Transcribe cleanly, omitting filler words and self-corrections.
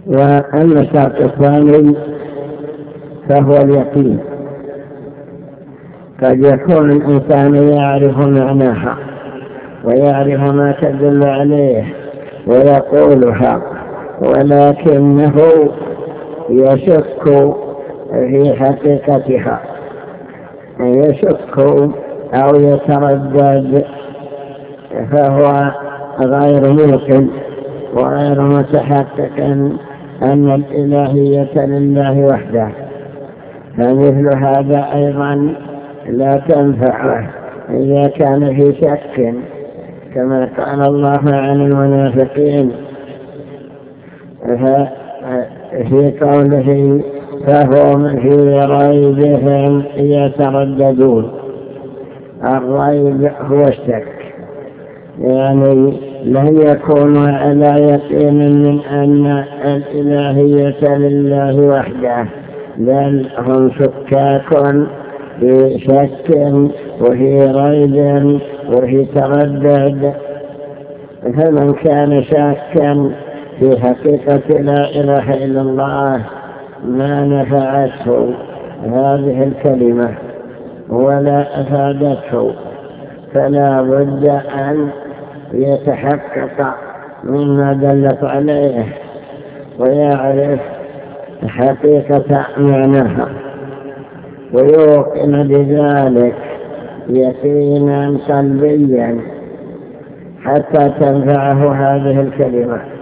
وأما الشرط الثاني فهو اليقين. قد يكون الإنسان يعرف معناها ويعرف ما تدل عليه ويقولها، ولكنه يشك في حقيقتها، يشك أو يتردد، فهو غير ممكن وغير متحقق أن الإلهية لله وحده. فمثل هذا أيضا لا تنفعه إذا كان في شك، كما قال الله عن المنافقين في قوله فهم في ريبهم يترددون. الريب هو الشك، يعني لن يكونوا على يقين من أن الإلهية لله وحده، بل هم شكاك في شك وفي ريب وفي تردد. فمن كان شاكا في حقيقة لا إله إلا الله ما نفعته هذه الكلمة ولا أفادته، فلا بد أن يتحقق مما دلت عليه ويعرف حقيقة معناها ويوقن بذلك يقينا قلبيا حتى تنفعه هذه الكلمة.